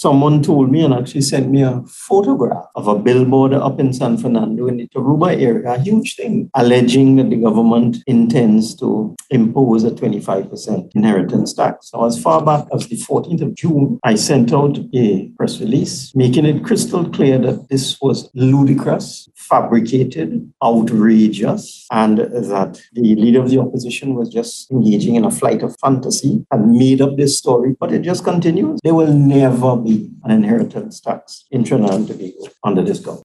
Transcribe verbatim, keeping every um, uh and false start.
someone told me and actually sent me a photograph of a billboard up in San Fernando in the Taruba area, a huge thing, alleging that the government intends to impose a twenty-five percent inheritance tax. Now, as far back as the fourteenth of June, I sent out a press release making it crystal clear that this was ludicrous, fabricated, outrageous, and that the leader of the opposition was just engaging in a flight of fantasy and made up this story, but it just continues. There will never be an inheritance tax in Trinidad and Tobago under this government.